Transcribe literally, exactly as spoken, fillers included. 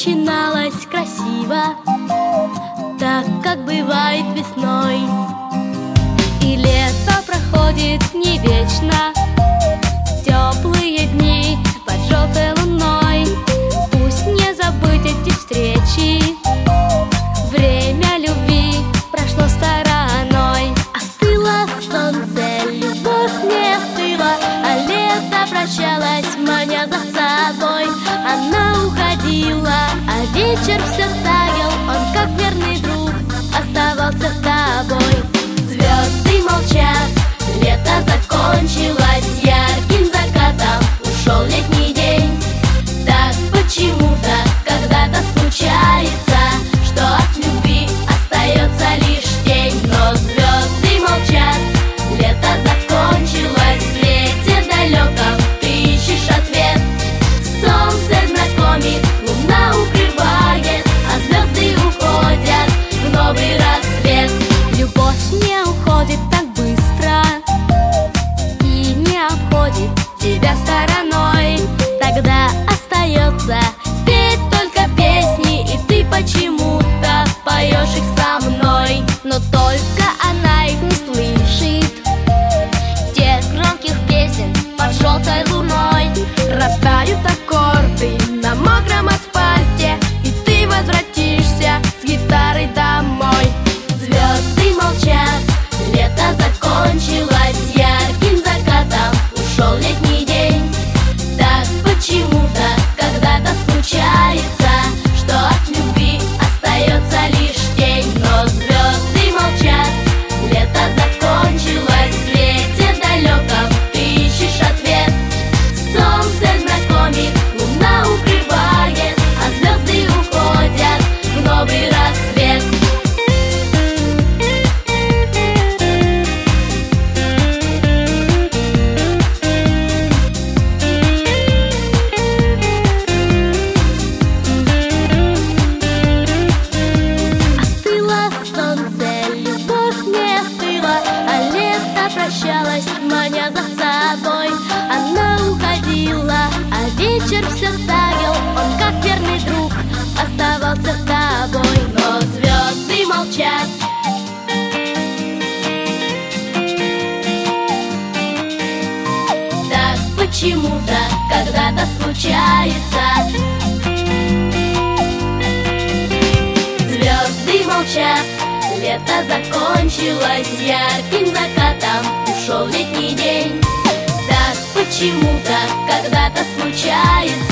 начиналось красиво, так как бывает весной. И лето проходит не вечно, теплые дни под желтой луной. Пусть не забыть эти встречи, время любви прошло стороной. Остыло солнце, любовь не остыла, а лето прощалось, маня за собой. Она уходила, а вечер все таял, он как верный друг оставался с тобой. Звезды молчат, лето закончилось, ярким закатом ушел летний день. Так почему-то когда-то случается, что от любви остается лишь тень. Но звезды молчат, лето закончилось, в лете далеком ты ищешь ответ. Солнце знакомит, луна укрывает, а звезды уходят в новый рассвет. Любовь не уходит так быстро и не обходит тебя стороной. Тогда остается петь только песни, и ты почему-то поешь их со мной. Но только она их не слышит, тех громких песен под желтой луной. Растают аккорды на мокром асфальте, и ты возвратишься с гитарой домой. Звезды молчат, лето закончилось, ярким закатом ушел летний день. Так почему-то когда-то случается, что от любви остается лишь тень. Но звезды молчат, лето закончилось, в лете далеком ты ищешь ответ. Солнце знакомит, луна укрывает, а звезды уходят в новый рассвет. Прощалась, маня за собой. Она уходила, а вечер все таял, он как верный друг оставался с тобой. Но звезды молчат, так почему-то когда-то случается. Звезды молчат, лето закончилось, ярким закатом ушел летний день. Так почему-то когда-то случается.